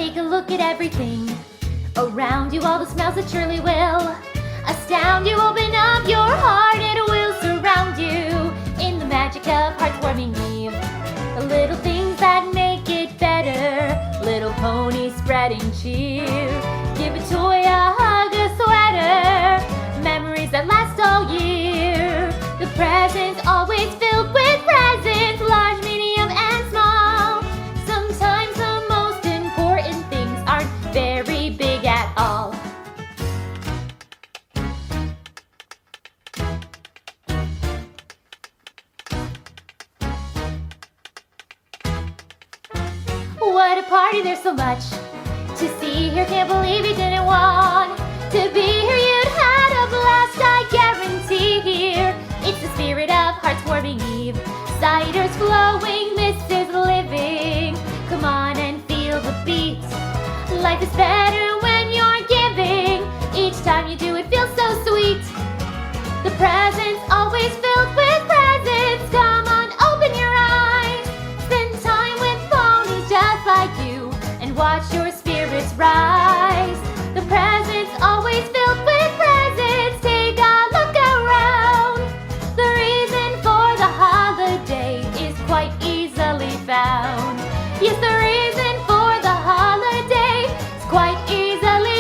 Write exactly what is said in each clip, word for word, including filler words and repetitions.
Take a look at everything around you, all the smells that surely will astound you. Open up your heart, it will surround you in the magic of heartwarming Eve. The little things that make it better, little ponies spreading cheer. Give a toy a hug, a sweater, memories that last all year. The presents always filled with presents, large, medium, and small. Sometimes the most important things aren't very big at all. What a party, there's so much to see here. Can't believe you didn't want to be here. You'd had a blast, I guarantee here. It's the spirit of heartwarming Eve. Cider's flowing, Missus Living. Come on and feel the beat. Life is better when you're giving. Each time you do it feels so sweet. The presents always filled with presents. Come on, open your eyes. Spend time with ponies just like you and watch your spirits rise. The presents always filled with presents. Take a look around. The reason for the holiday is quite easily found. Yes, the reason for the holiday is quite easily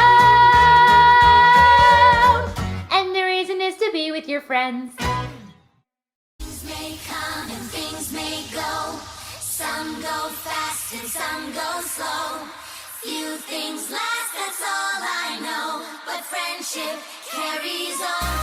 found. And the reason is to be with your friends. Things may come and things may go. Some go fast and some go slow. Few things last, that's all I know. But friendship carries on.